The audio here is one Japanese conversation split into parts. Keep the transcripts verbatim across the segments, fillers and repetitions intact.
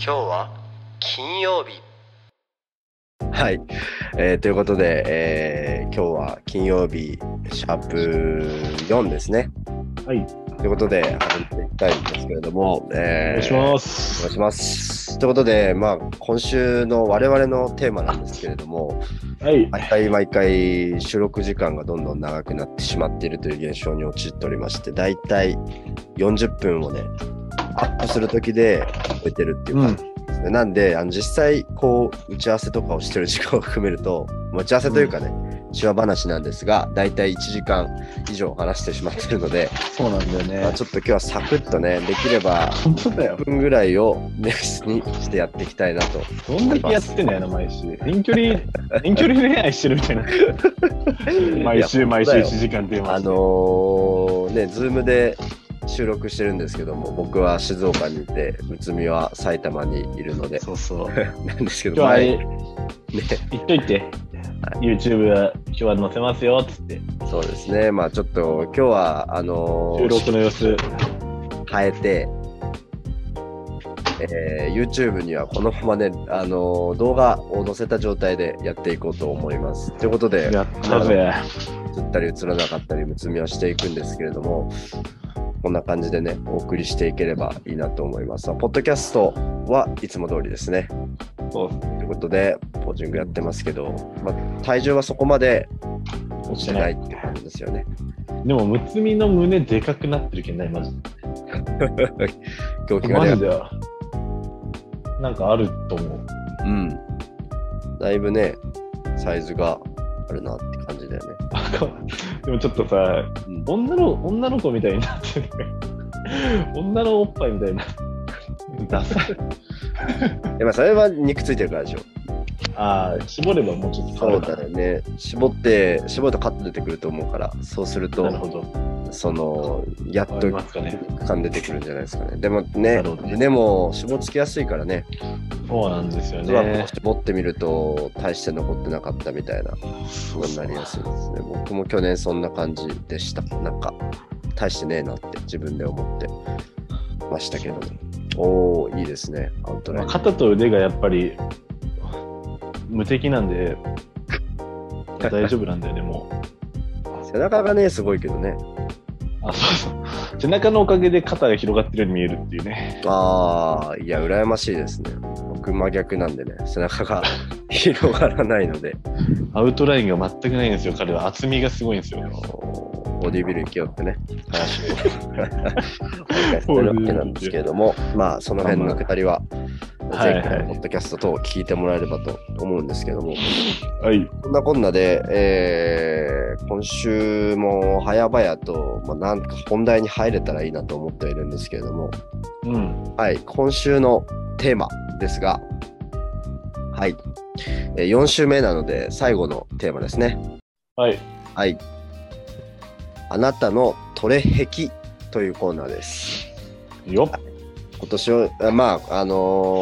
今日は金曜日。 はい、えー、ということで、えー、今日は金曜日シャープよんですね。 はい。 ということで始めていきたいんですけれども、えー、 お願いします。 お願いします。ということで、まあ今週の我々のテーマなんですけれども、 はい。 毎回毎回収録時間がどんどん長くなってしまっているという現象に陥っておりまして、だいたいよんじゅっぷんをね、アップするときで超えてるっていう感じですね。うん、なんで、あの実際こう打ち合わせとかをしてる時間を含めると、打ち合わせというかね、手話話なんですが、だいたいいちじかん以上話してしまっているので、 そうなんだよね。 まあ、ちょっと今日はサクッとね、できれば本当だよ。 いっぷんぐらいを目安にしてやっていきたいなと。 どんだけやってんだよな、毎週。遠距離、遠距離恋愛してるみたいな。毎週毎週いちじかんって言いまあす、 のー、ね、ズームで収録してるんですけども、僕は静岡にいて、むつみは埼玉にいるので、 そうそう。 なんですけど、 今日は、 前、 ね、言っといて、YouTube は今日は載せますよっつって。 そうですね、まあちょっと今日は、あのー、 収録の様子変えて、えー、YouTube にはこのままね、あのー、動画を載せた状態でやっていこうと思います。ということで、 やったぜ。 映ったり映らなかったり、むつみはしていくんですけれども、こんな感じでね、お送りしていければいいなと思います。ポッドキャストはいつも通りですね。 そうということで、ポージングやってますけど、まあ、体重はそこまで落ちてないって感じですよね。 でも、むつみの胸でかくなってるけどね、マジで。 狂気がね。 マジでは。なんかあると思う。 うん。だいぶね、サイズがあるなって感じだよね。 でもちょっとさ、うん、女の女の子みたいになってる。女のおっぱいみたいな。ダサい。 でもそれは肉ついてるからでしょ。 ああ、絞ればもうちょっとそうだよね。絞って、絞るとカット出てくると思うから、そうすると、 なるほど。 その、やっと肉感出てくるんじゃないですかね。でもね、 ね胸も絞つきやすいからね。 そうなんですよね。 絞ってみると、大して残ってなかったみたいなことになりやすいですね。僕も去年そんな感じでした。なんか、大してねえなって自分で思ってましたけども。おー、いいですね。アウトライン。 肩と腕がやっぱり無敵なんで大丈夫なんだよね、もう。背中がね、すごいけどね。 あ、そうそう。背中のおかげで肩が広がってるように見えるっていうね。 ああ、いや、羨ましいですね。僕真逆なんでね、背中が広がらないので。 アウトラインが全くないんですよ、彼は。厚みがすごいんですよ。 ボディビル行けよってね、話をしてるわけなんですけれども、まあ、その辺のくだりは、前回のポッドキャスト等を聞いてもらえればと思うんですけども、 はい、 こんなこんなで、えー、今週も早々と、まあ、なんか本題に入れたらいいなと思っているんですけれども、 うん、 はい、今週のテーマですが、はい、えー、よん週目なので最後のテーマですね。 はい。 はい。あなたのトレ壁というコーナーです。 よっ。 今年は、まあ、あのー、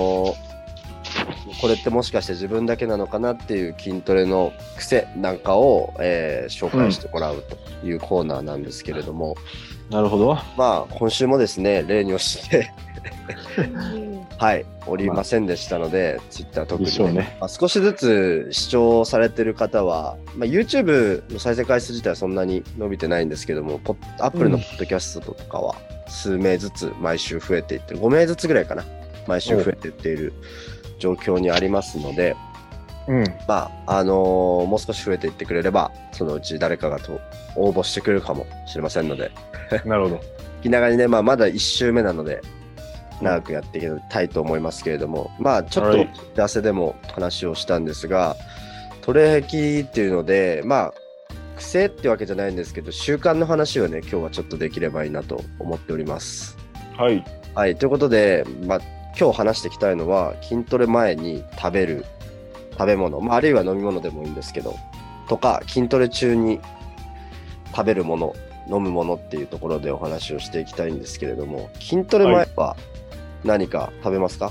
これってもしかして自分だけなのかなっていう筋トレの癖なんかを、えー、紹介してもらうというコーナーなんですけれども、 うん、なるほど。 まあ、今週もですね、例に押してはい、おりませんでしたので、まあ、ツイッター特に、ねね、まあ、少しずつ視聴されてる方は、まあ、YouTube の再生回数自体はそんなに伸びてないんですけども、Apple のポッドキャストとかは数名ずつ毎週増えていってる、ご名ずつぐらいかな、毎週増えていっている状況にありますので、うん、まあ、あのー、もう少し増えていってくれれば、そのうち誰かがと応募してくれるかもしれませんので。 なるほど。 気長にね、まあ、まだいち週目なので、長くやっていきたいと思いますけれども、まあちょっと打ち合わせでも話をしたんですが、トレ壁っていうので、まあ癖ってわけじゃないんですけど、習慣の話をね、今日はちょっとできればいいなと思っております。 はい。 はい、ということで、まあ今日話していきたいのは、筋トレ前に食べる食べ物、まあ、あるいは飲み物でもいいんですけど、とか筋トレ中に食べるもの、飲むものっていうところでお話をしていきたいんですけれども、筋トレ前は何か食べますか？はい、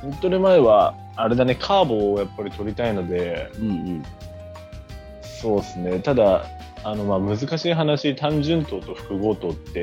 筋トレ前はあれだね、カーボをやっぱり取りたいので、 うんうん、 そうですね。ただあのまあ難しい話、単純糖と複合糖って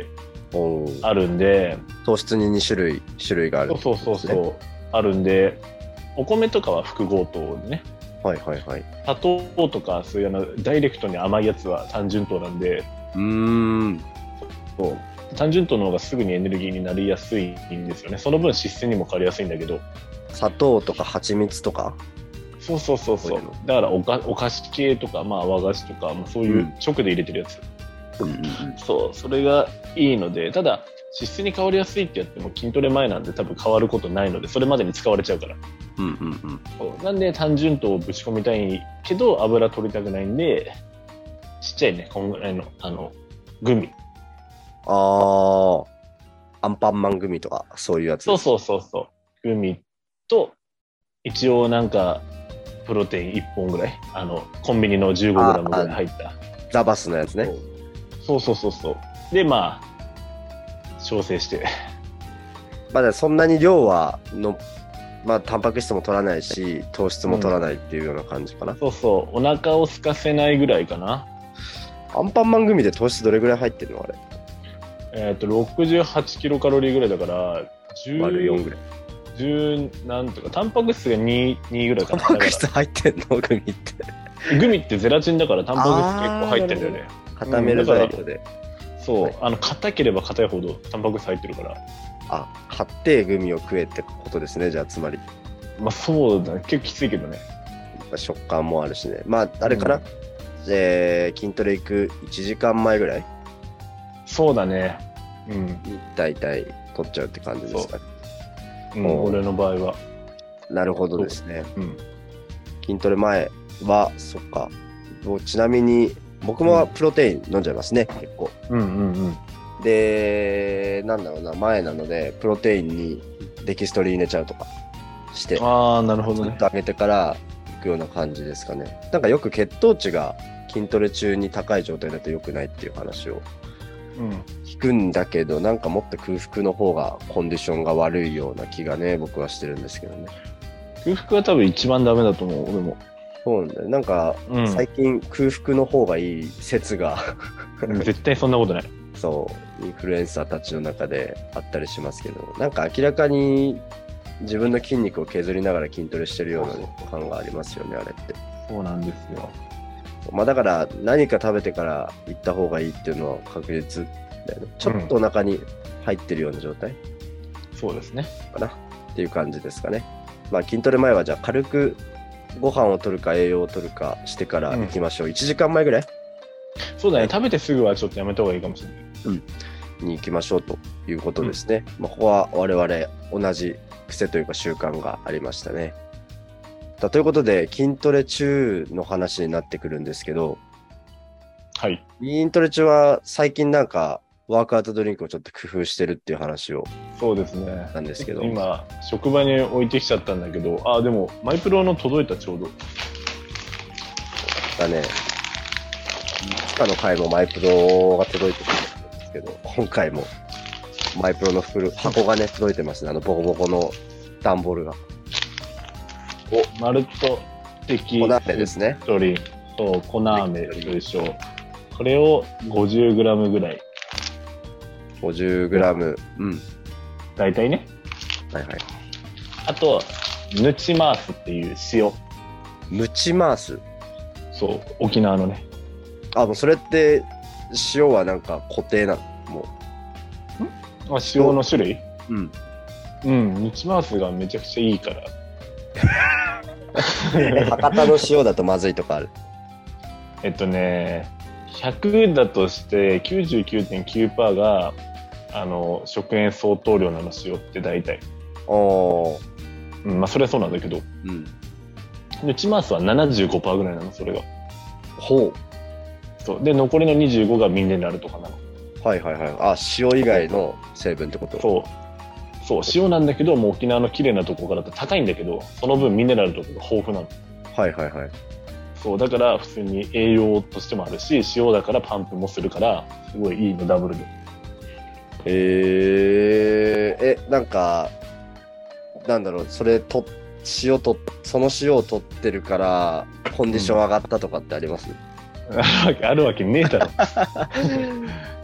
あるんで、 糖質にに種類種類がある、 そうそうそうそうあるんで、お米とかは複合糖でね、 はいはいはい。 砂糖とかそういうあのダイレクトに甘いやつは単純糖なんで、 うーん。 そう単純糖の方がすぐにエネルギーになりやすいんですよね。その分脂質にも変わりやすいんだけど。 砂糖とか蜂蜜とか。 そうそうそうそう。だからおかお菓子系とか、まあ、和菓子とか、まあ、そういう直で入れてるやつ、うんうんうん、そうそれがいいので、ただ脂質に変わりやすいってやっても筋トレ前なんで多分変わることないので、それまでに使われちゃうから、うんうんうん、そうなんで単純糖をぶち込みたいけど油取りたくないんで、ちっちゃいね、こんぐらいのあのグミ、 あーアンパンマングミとかそういうやつ。 そうそうそうそう、グミと一応なんかプロテインいっぽんぐらい、あのコンビニの じゅうごグラム ぐらい入ったザバスのやつね。 そうそうそうそう。でまあ調整してまだそんなに量はの、まあタンパク質も取らないし糖質も取らないっていうような感じかな、うん、 そうそう、お腹を空かせないぐらいかな。 アンパンマングミで糖質どれぐらい入ってるのあれ。 えっ、ー、とろくじゅうはちキロカロリーぐらいだからじゅう、 割るよんぐらい、 じゅうなんとか、タンパク質が に, にぐらいかな。 タンパク質入ってんのグミって。 グミってゼラチンだからタンパク質結構入ってんだよね。 固める材料で、 うん、そう、はい、あの硬ければ硬いほどタンパク質入ってるから。 あ、買ってグミを食えってことですね、じゃあつまり。 まあそうだね、結構きついけどね。 食感もあるしね。まああれかな、うん、えー、筋トレ行くいちじかんまえぐらい。 そうだね。うん。 大体取っちゃうって感じですかね。 うん、俺の場合は。 なるほどですね。うん、筋トレ前は、そっか。ちなみに、僕もプロテイン飲んじゃいますね、うん、結構。うんうんうん。で、なんだろうな、前なので、プロテインにデキストリー入れちゃうとかして、 ああ、なるほどね。 ちょっと上げてからいくような感じですかね。なんかよく血糖値が筋トレ中に高い状態だと良くないっていう話を聞くんだけど、うん、なんかもっと空腹の方がコンディションが悪いような気がね、僕はしてるんですけどね。 空腹は多分一番ダメだと思う、俺も。 そうなんだよ。なんか、うん、最近空腹の方がいい説が絶対そんなことない。 そうインフルエンサーたちの中であったりしますけど、なんか明らかに自分の筋肉を削りながら筋トレしてるような、ね、感がありますよね、あれって。 そうなんですよ。 まあだから何か食べてから行った方がいいっていうのは確実だよね。ちょっとお腹に入ってるような状態、 うん、そうですねかなっていう感じですかね。まあ筋トレ前はじゃあ軽くご飯を取るか栄養を取るかしてから行きましょう、うん、いちじかんまえぐらい。 そうだね、食べてすぐはちょっとやめた方がいいかもしれない、 うん、に行きましょうということですね、うん、まあ、ここは我々同じ癖というか習慣がありましたね。ということで筋トレ中の話になってくるんですけど、 はい、 筋トレ中は最近なんかワークアウトドリンクをちょっと工夫してるっていう話を。 そうですね。 なんですけど、 今職場に置いてきちゃったんだけど、あ、でもマイプロの届いた、ちょうどだね。いつかの回もマイプロが届いてくるんですけど、今回もマイプロの袋箱がね届いてますね。あのボコボコの段ボールが。 お、ナルト的粉飴ですね。 ストリーム、そう粉飴と一緒。これを ごじゅうグラム ぐらい。 ごじゅうグラム、うん。 大体ね。 はいはい。 あとヌチマースっていう塩。 ヌチマース。 そう、沖縄のね。 あ、もうそれって塩はなんか固定なの？もう。ん？あ、塩の種類？ うん。 うん、ヌチマースがめちゃくちゃいいから。 博多の塩だとまずいとかある？ えっとね、ひゃくだとして きゅうじゅうきゅうてんきゅうパーセント があの食塩相当量なの、塩って大体。 おー、 うん、まあそれはそうなんだけど、うん、ヌチマースは ななじゅうごパーセント ぐらいなの、それが。 ほう。 そうで、残りのにじゅうごがミネラルとかなの。 はいはいはい。あ、塩以外の成分ってこと？ そうそう、塩なんだけど、もう沖縄の綺麗なとこからだと高いんだけど、その分ミネラルとかが豊富なの。 はいはいはい。そうだから普通に栄養としてもあるし、塩だからパンプもするから、すごいいいの、ダブルで。 えー、え、なんかなんだろう、それと塩とその塩を取ってるからコンディション上がったとかってあります？ うん、あるわけねえだろ。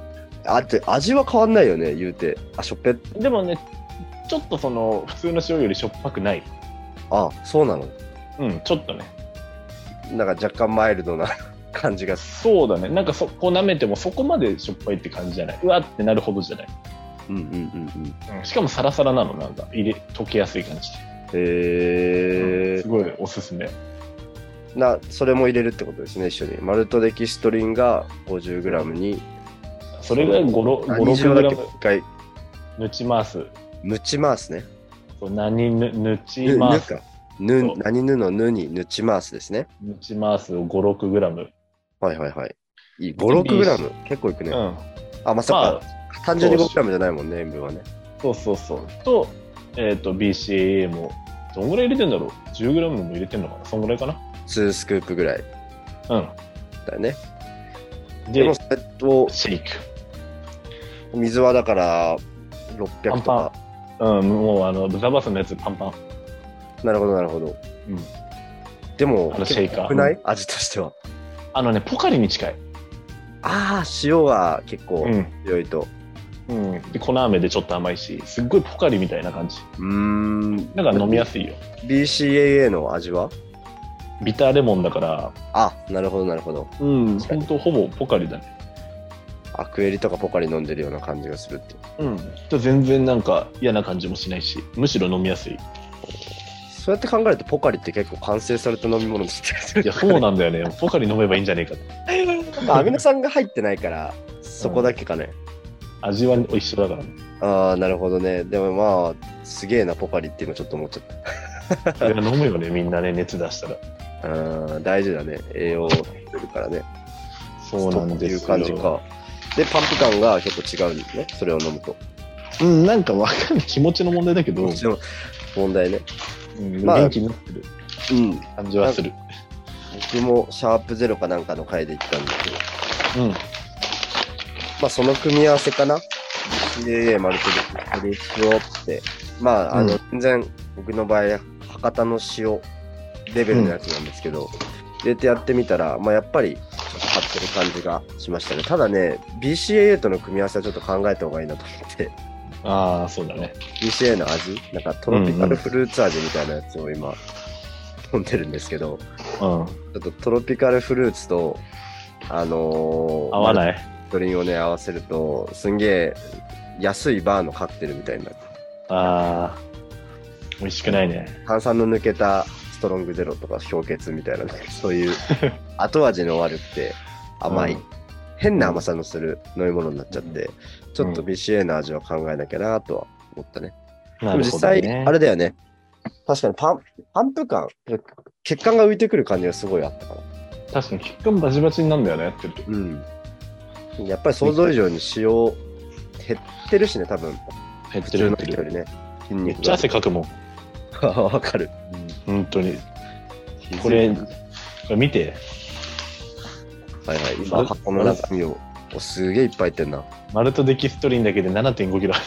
あって味は変わんないよね、言うて。あ、しょっぺ。 でもね、ちょっとその普通の塩よりしょっぱくない。 あ、そうなの。 うん、ちょっとね。 なんか若干マイルドな感じが。 そうだね。なんかそこ舐めてもそこまでしょっぱいって感じじゃない。うわってなるほどじゃない。 うんうんうんうん。 うん、しかもサラサラなの、なんか入れ溶けやすい感じで。 へえ、 うん、すごいおすすめ。 な、それも入れるってことですね、一緒に。マルトデキストリンが ごじゅうグラム に、 それがご、ろく、ろくグラム。 グラム一回、 ぬちます。 むちますね。 そう何ぬ、ぬちぬ、ぬます。 か。ぬそう、 何ぬのぬにぬちますですね。 ぬちますをご、ろくグラム。 はいはいはい。いいご、ろくグラム。結構いくね。 うん。 あ、まさか、 まあ、 単純にごグラムじゃないもんね、塩分はね。 そうそうそう。と、えっ、と、ビーシーエーエー も、どんぐらい入れてんだろう ?じゅうグラム も入れてんのかな、そんぐらいかな。 にスクープぐらいうん。 だよね。 で、 でもそれと、 シェイク。 水はだからろっぴゃくとか。 うん、もうあの、豚バスのやつパンパン。 なるほどなるほど。 うん。 でも、 あのシェイカー濃くない味としては。 あのね、ポカリに近い。 ああ、塩は結構うん。 強いと。 うん。で、粉飴でちょっと甘いし、すっごいポカリみたいな感じ。 うーん。 だから飲みやすいよ。 ビーシーエーエー の味はビターレモンだから、 あ、なるほどなるほど。 うん、ほんとほぼポカリだね。 アクエリとかポカリ飲んでるような感じがするっていう。 うん。全然なんか嫌な感じもしないし、むしろ飲みやすい。 そうやって考えるとポカリって結構完成された飲み物ですいや、そうなんだよね。ポカリ飲めばいいんじゃねえかと。 まあアミノ酸が入ってないから、そこだけかね。 味は一緒だからね。 ああ、なるほどね。でもまあ、すげえな、ポカリっていうのちょっと思っちゃった。 いや飲むよね、みんなね、熱出したら。 うん、大事だね。栄養取るからね。 そうなんですよ。 という感じか。で、パンプ感が結構違うんですね。それを飲むと。 うん、なんかわかんない。気持ちの問題だけど、 もちろん問題ね。 うん、 まあ元気になってるうん。 感じはする。 僕もシャープゼロかなんかの回で言ったんですけど、 うん。 まあその組み合わせかな。シーエーエー マルトで塩って、まああの、 うん全然僕の場合、博多の塩レベルのやつなんですけど、入れてやってみたら、まあやっぱりちょっと張ってる感じがしましたね。ただね、ビーシーエーエー との組み合わせはちょっと考えた方がいいなと思って、 ああ、そうだね。 ビーシーエーエー の味、なんかトロピカルフルーツ味みたいなやつを今、飲んでるんですけど、 うん。 ちょっとトロピカルフルーツと、あのー、 合わないドリンをね、合わせると、すんげえ安いバーのカクテルみたいになって、 ああ、美味しくないね。 炭酸の抜けたストロングゼロとか氷結みたいな、ね、そういう後味の悪くて甘い、 うん変な甘さのする飲み物になっちゃって、うん、ちょっと ビーシーエー の味は考えなきゃなとは思ったね。 なでも実際、あれだよね。確かにパン、パンプ感、血管が浮いてくる感じがすごいあったから。 確かに血管バチバチになるんだよね、やってると。 うん。やっぱり想像以上に塩減ってるしね、多分。 減ってる普通の人よりね。筋肉めっちゃ汗かくもん。 わかる。 うん、本当に。これ、これ見て。 はいはい。今、箱の中身を。お、すげえいっぱい入ってんな。 マルトデキストリンだけで ななてんごキロ。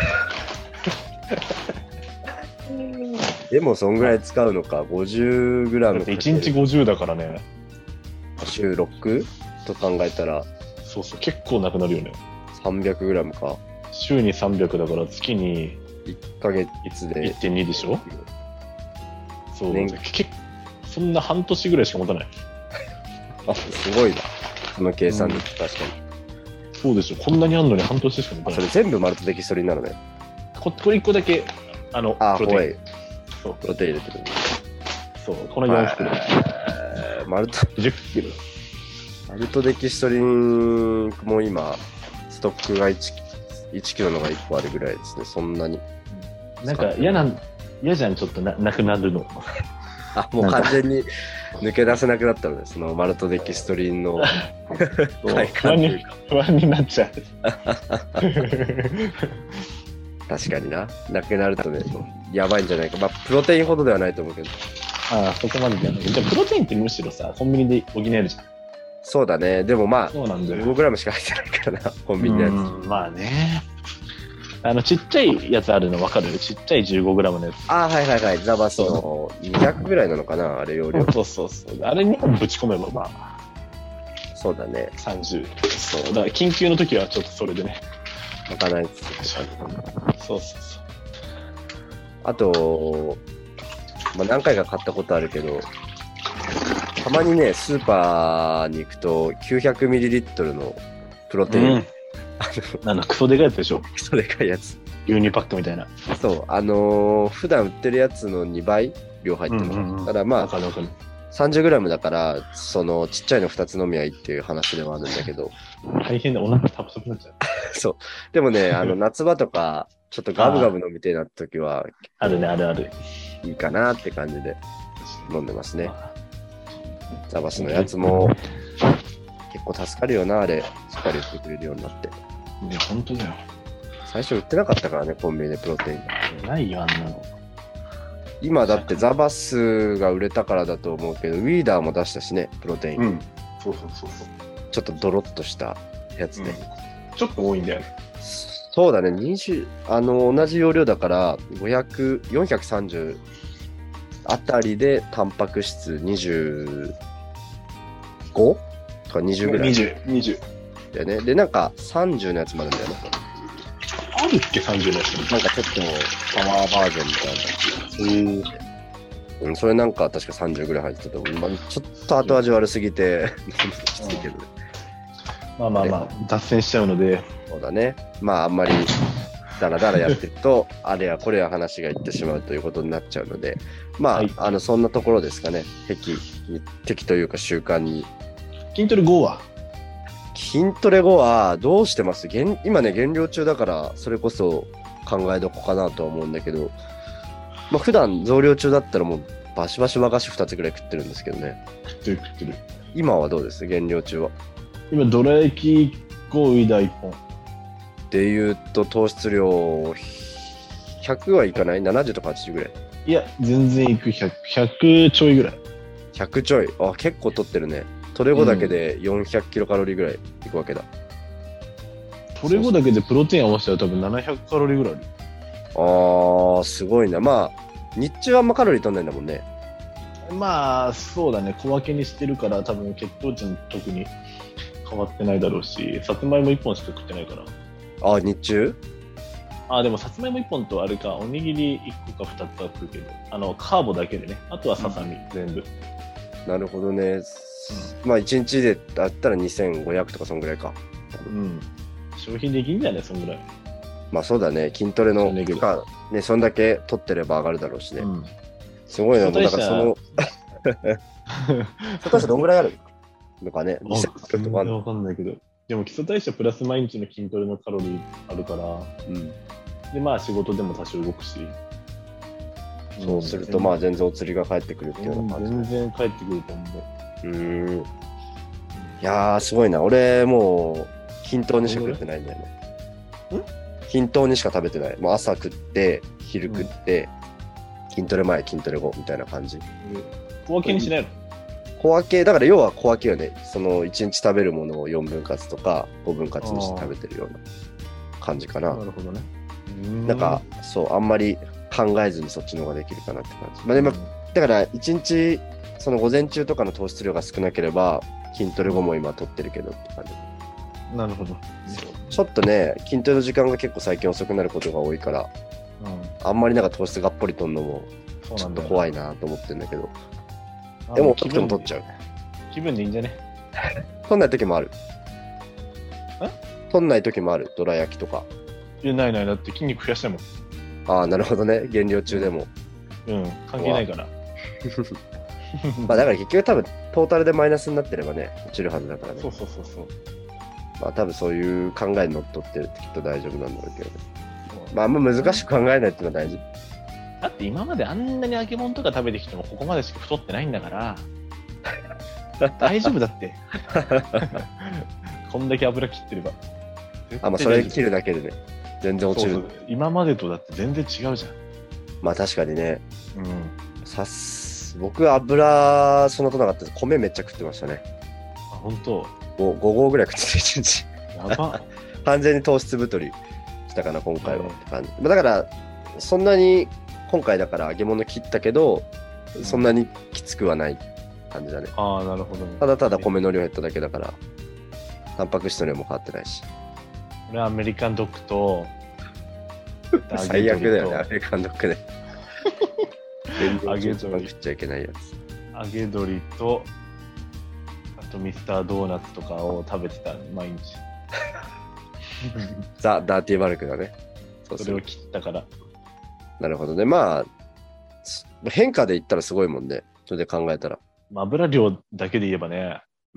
でも、そんぐらい使うのか。ごじゅうグラム。 いちにちごじゅうだからね。 週ろくと考えたら。 そうそう、結構なくなるよね。 さんびゃくグラムか。 週にさんびゃくだから月にいっかげつでいってんに でしょ。そう、 年けそんな半年ぐらいしか持たない。 あ、すごいな。この計算で、うん、確かに。 そうでしょ。こんなにあんのに半年しか持たない。 それ全部マルトデキストリンなのね。 ここれいっこだけ、あの、 あ、 プロテイン。 そう、プロテイン入れてる。 そう、このよん袋。 マルト、 じゅっキロ。 マルトデキストリンも今、ストックが 1, いちキロのがいっこあるぐらいですね、そんなに。 なんか嫌な、嫌じゃん、ちょっとななくなるの。 あ、もう完全に抜け出せなくなったので、そのマルトデキストリンの不安に、不安になっちゃう。 確かにな。なくなるとね、やばいんじゃないか。まあ、プロテインほどではないと思うけど。 ああ、そこまでじゃない。じゃあ、プロテインってむしろさ、コンビニで補えるじゃん。 そうだね。でもまあ、 そうなんだよ。 ごグラムしか入ってないからな、コンビニのやつ。 まあね。あの、ちっちゃいやつあるの分かる？ちっちゃい じゅうごグラム のやつ。 ああ、はいはいはい。ザバスのにひゃくぐらいなのかな、あれ容量。 そうそうそう。あれにほんぶち込めばまあ。 そうだね。 さんじゅう。そう。だから緊急の時はちょっとそれでね。 まかないです。 そうそうそう。 あと、まあ、何回か買ったことあるけど、たまにね、スーパーに行くと きゅうひゃくミリリットル のプロテイン、うん、 なんだクソでかいやつでしょ。 クソでかいやつ。 牛乳パックみたいな。 そう、あのー、普段売ってるやつのにばい量入ってるの、うんうんうん、ただまあさんじゅうグラムだからそのちっちゃいのふたつ飲みゃいいっていう話ではあるんだけど大変だ、お腹タプタプになっちゃう。 そうでもね、あの夏場とかちょっとガブガブ飲みてえな時はあるね、あるある、 いいかなって感じで飲んでますね。ザバスのやつも結構助かるよな、あれしっかり売ってくれるようになって。 いや本当だよ、 最初売ってなかったからね、コンビニでプロテインないよあんなの。 今だってザバスが売れたからだと思うけど、ウィーダーも出したしね、プロテイン。うん、 そうそうそうそう。 ちょっとドロッとしたやつね、 うん。ちょっと多いんだよね。 そうだね、にじゅう、あの、同じ容量だから、ごひゃく、よんひゃくさんじゅうあたりで、タンパク質にじゅうごとかにじゅうぐらい。 にじゅう、にじゅう。 だよね。で、なんかさんじゅうのやつもあるんだよね。 あるっけ、さんじゅうのやつ。 なんかちょっとパワーバージョンみたいな。そういう、うん、それなんか確かさんじゅうぐらい入ってたと思う。まあ、ちょっと後味悪すぎて、きついけどね。 まあまあまあ、脱線しちゃうので。 そうだね。まあ、あんまりダラダラやってると、あれやこれや話がいってしまうということになっちゃうので、まあ、はい、あの、そんなところですかね。敵、敵というか習慣に。 筋トレ後は筋トレ後はどうしてます？今ね、減量中だから、それこそ考えどこかなとは思うんだけど、まあ、普段増量中だったらもうバシバシ和菓子ふたつぐらい食ってるんですけどね。 食ってる食ってる。 今はどうです？減量中は。 今、どら焼きいっこ、ウイダーいっぽん。 でいうと、糖質量ひゃくはいかない？ ななじゅう とかはちじゅうぐらい？ いや、全然いく。ひゃく、ひゃくちょいぐらい。 ひゃくちょい。あ、結構取ってるね。トレ後だけでよんひゃくキロカロリーぐらいいくわけだ。 トレ後だけでプロテイン合わせたら多分ななひゃくカロリーぐらいある。 あー、すごいな。まあ、日中はあんまカロリー取んないんだもんね。 まあ、そうだね。小分けにしてるから多分血糖値の特に変わってないだろうし、さつまいもいっぽんしか食ってないから。 あ、日中？ あ、でもさつまいもいっぽんとあれか、おにぎりいっこかふたつは食うけど、あの、カーボだけでね。あとはささみ、うん、全部。 なるほどね。うん、まあいちにちでだったらにせんごひゃくとかそんぐらいか。 うん。消費できんじゃね、そんぐらい。 まあそうだね。筋トレの期間、ね、そんだけ取ってれば上がるだろうしね。うん、すごいな。もうだからその、基礎代謝どんぐらいあるのかね。 にせんとかわかんないけど。でも基礎代謝プラス毎日の筋トレのカロリーあるから、うん、でまあ仕事でも多少動くし。 そうするとまあ全然お釣りが返ってくるっていうような感じ。 全然返ってくると思う。 うーん。いやーすごいな。俺もう均等にしか食ってないんだよね。ん？均等にしか食べてない。もう朝食って昼食って、うん、筋トレ前筋トレ後みたいな感じ。 小分けにしないの？ 小分けだから要は小分けよね。そのいちにち食べるものをよんぶん割とかごぶん割にして食べてるような感じかな。 なるほどね。 なんかそうあんまり考えずにそっちの方ができるかなって感じ。まあでも、うん、だからいちにちその午前中とかの糖質量が少なければ筋トレ後も今取ってるけどって感じ。 なるほど。 ちょっとね筋トレの時間が結構最近遅くなることが多いから、うん、あんまりなんか糖質がっぽり取るのもちょっと怖いなと思ってるんだけど。でも取っても取っちゃう。 気分でいいんじゃね？ 取んない時もある。取んない時もある。どら焼きとか。 いやないない、だって筋肉増やしたいもん。 ああ、なるほどね。減量中でも。 うん、関係ないから。 まあだから結局多分トータルでマイナスになってればね、落ちるはずだからね。 そうそうそうそう。 まあ多分そういう考えにのっとってるってきっと大丈夫なんだろうけどね。まああんま難しく考えないっていうのは大事。 だって今まであんなに揚げ物とか食べてきてもここまでしか太ってないんだから大丈夫だってこんだけ油切ってれば。 あ、まあそれ切るだけでね全然落ちる。 そうそう、今までとだって全然違うじゃん。 まあ確かにね、うん、さす僕油そんなとなかったです。米めっちゃ食ってましたね。 あ、本当。 ご合ぐらい食ってたいちにち。 やば完全に糖質太りしたかな今回はって感じ。まあ、だからそんなに今回だから揚げ物切ったけど、そんなにきつくはない感じだね。 ああ、なるほどね。 ただただ米の量減っただけだから。 タンパク質の量も変わってないし。 俺はアメリカンドッグと最悪だよね、アメリカンドッグで。 揚げ鶏食っちゃいけないやつ。揚げ鶏と、あとミスタードーナツとかを食べてた、毎日。 ザ・ダーティーバルクだね。 そうそれを切ったから。 なるほどね。まあ、変化で言ったらすごいもんね。それで考えたら。 油量だけで言えばね。 うん。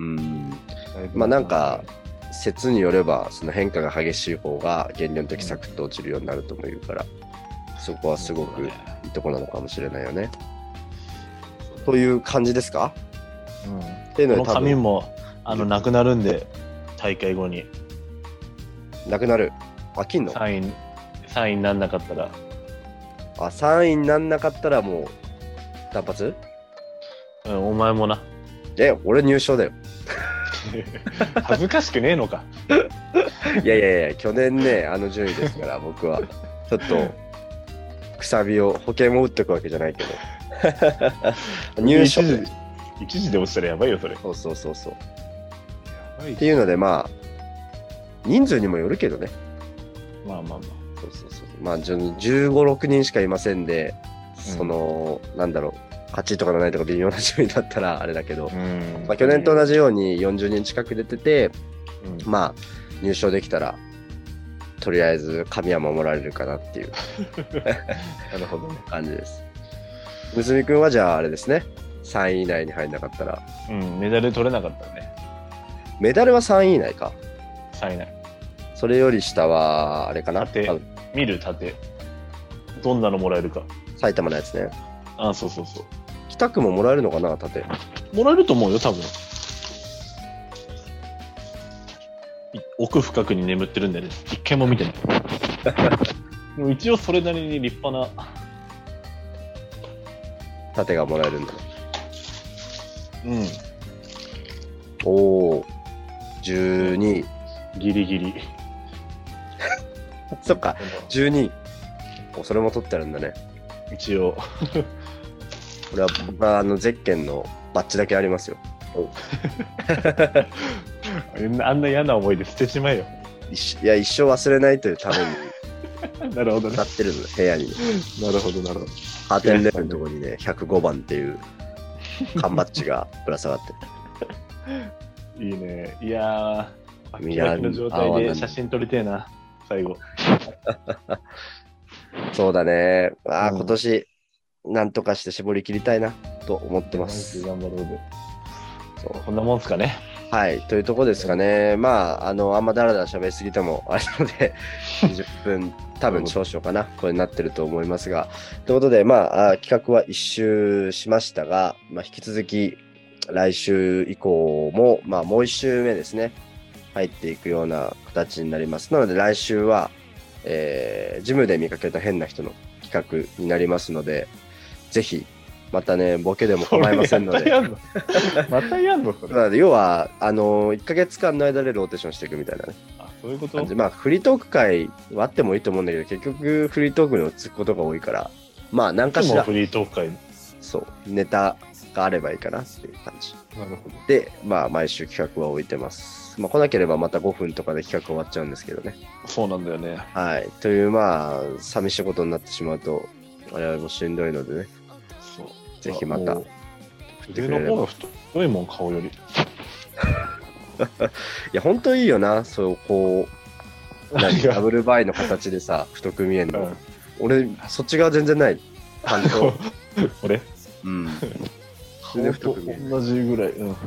まあなんか、説によれば、その変化が激しい方が減量の時サクッと落ちるようになるとも言うから、うん、そこはすごくいいとこなのかもしれないよね。という感じですか？ うん。っていうのでこの紙もあのなくなるんで、大会後に。 なくなる。飽きんの？ さんい、さんいになんなかったら。 あ、さんいになんなかったらもう単発？ うん、お前もな。 え、俺入賞だよ。 恥ずかしくねえのか。 いやいやいや、去年ね、あの順位ですから、僕は。ちょっと、くさびを、保険も打っておくわけじゃないけど。入賞で。一時で落ちたらやばいよ、それ。 そうそうそうそう。やばいっていうので、まあ、人数にもよるけどね。 まあまあまあ。 そうそうそう。まあ、じゅうご、ろくにんしかいませんで、その、うん、なんだろう。はちいとかなないとか微妙な順位だったらあれだけど、まあ、去年と同じようによんじゅうにん近く出てて、うん、まあ入賞できたらとりあえず神は守られるかなっていうなるほどね感じです。むすみくんはじゃああれですね、さんい以内に入んなかったら、 うん、メダル取れなかったね。 メダルはさんい以内か。 さんい以内。 それより下はあれかな。 縦見る縦どんなのもらえるか。 埼玉のやつね。 ああ、そうそうそう。 北区ももらえるのかな、盾。 もらえると思うよ、多分。奥深くに眠ってるんでね、一回も見てない。もう一応それなりに立派な盾がもらえるんだね。 うん。 おお、じゅうにい。 ギリギリ。 そっか、じゅうにい。お、それも取ってあるんだね。 一応。 これは僕はあのゼッケンのバッジだけありますよ。 あんな嫌な思いで捨てしまえよ。 いや、一生忘れないというためになるほどね。 なってるの、部屋に。 なるほどなるほど。 カーテンレールのところにね、ひゃくごばんっていう缶バッジがぶら下がってる。いいね。いやー、明らかの状態で写真撮りてえな、最後。 そうだね。ああ、うん、今年なんとかして絞り切りたいなと思ってます。 頑張ろうで。そう、こんなもんすかね。 はい、というところですかね。まあ、あの、あんまだらだら喋りすぎてもあれなので、にじゅっぷん、多分少々かな、これになってると思いますが。ということで、まあ、企画は一周しましたが、まあ、引き続き、来週以降も、まあ、もう一周目ですね、入っていくような形になります。なので、来週は、えー、ジムで見かけた変な人の企画になりますので、ぜひ、またね、ボケでも構いませんので。 またやんのそれ。 要は、あの、いっかげつかんの間でローテーションしていくみたいなね。 あ、そういうこと？ まあ、フリートーク会はあってもいいと思うんだけど、結局、フリートークに落ち着くことが多いから、まあ、何かしら、 フリートーク会。 そう、ネタがあればいいかなっていう感じ。 なるほど。 で、まあ、毎週企画は置いてます。まあ、来なければまたごふんとかで企画終わっちゃうんですけどね。 そうなんだよね。 はい。という、まあ、寂しいことになってしまうと、我々もしんどいのでね。 そう。 ぜひまた。 腕の方が太いもん、顔より。いや、ほんといいよな、そう、こう、ダブルバイの形でさ、太く見えんの。うん、俺、そっち側全然ない。担当。 俺うん。 顔と同じぐらい。うん。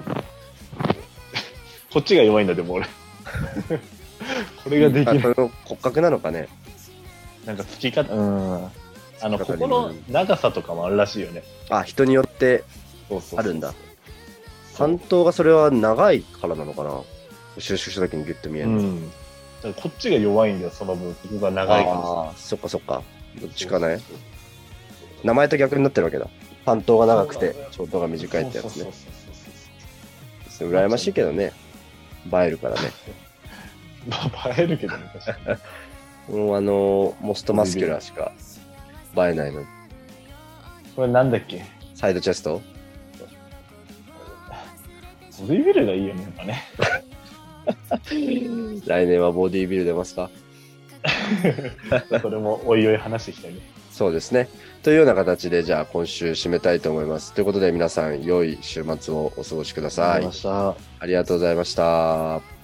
こっちが弱いんだ、でも俺。これができる。 その骨格なのかね。 なんか、つき方、うん。あの、ここの長さとかもあるらしいよね。 あ、人によってあるんだ。担当がそれは長いからなのかな。収縮した時にギュッと見えるの。うん。 だからこっちが弱いんだよ、その分。ここが長いから。ああ、そっかそっか。どっちかね。名前と逆になってるわけだ。担当が長くて、長頭が短いってやつね。羨ましいけどね。映えるからね。 まあ、映えるけどね、確かに。もうあの、モストマスキュラーしか映えないの。 これなんだっけ？ サイドチェスト？ ボディビルがいいよね、やっぱね。 来年はボディービル出ますか？ それもおいおい話していきたいね。 そうですね。というような形で、じゃあ今週締めたいと思います。ということで皆さん、良い週末をお過ごしください。 ありがとうございました。 ありがとうございました。